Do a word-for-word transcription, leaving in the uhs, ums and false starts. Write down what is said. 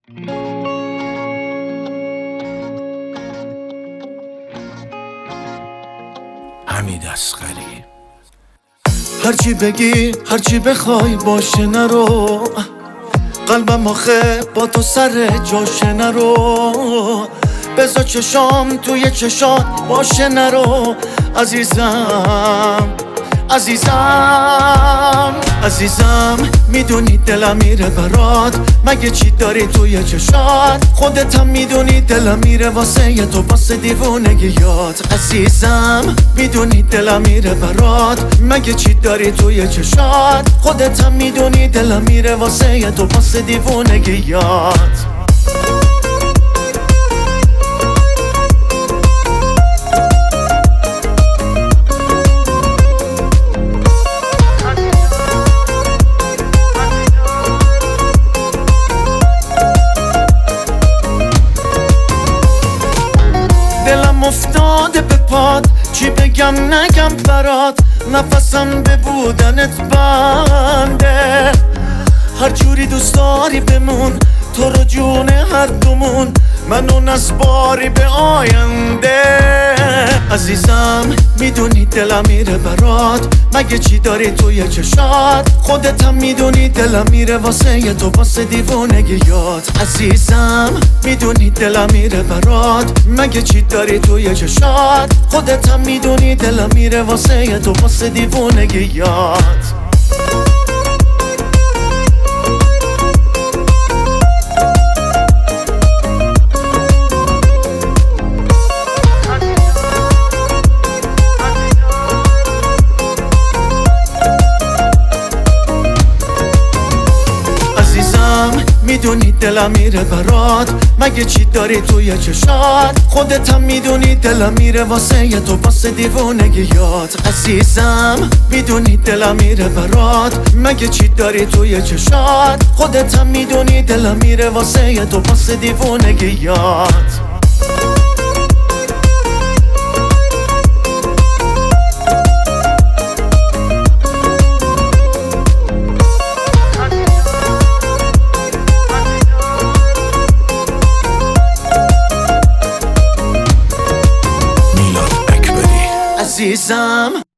حمید اصغری. هرچی بگی هرچی بخوای باشه نرو، قلبم آخه با تو سر جاشه نرو، بذار چشام توی چشات باشه نرو. عزیزم عزیزم عزیزم میدونی دلم میره برات، مگه چی داری توی چشات؟ خودت هم میدونی دلم میره واسه یه تو، واسه دیوونگیات. عزیزم میدونی دلم میره برات، مگه چی داری توی چشات؟ خودت هم میدونی دلم میره واسه یه تو، واسه دیوونگیات. دلم افتاده به پات، چی بگم نگم برات، نفسم به بودنت بنده. هر جوری دوست داری بمون، تو رو جون هر دومون، منو نسپاری به آینده. عزیزم میدونی دلم میره برات، مگه چی داری توی چشات؟ خودت هم میدونی دلم میره واسه یه تو، واسه دیوونگیات. عزیزم میدونی دلم میره برات، مگه چی داری توی چشات؟ خودت هم میدونی دلم میره واسه یه تو، واسه دیوونگیات. میدونی دلم میره برات، مگه چی داری توی چشات؟ خودت هم میدونی دلم میره واسه یه تو، واسه دیوونگیات. عزیزم میدونی دلم میره برات، مگه چی داری توی چشات؟ خودت هم میدونی دلم میره واسه یه تو، واسه دیوونگیات. عزیزم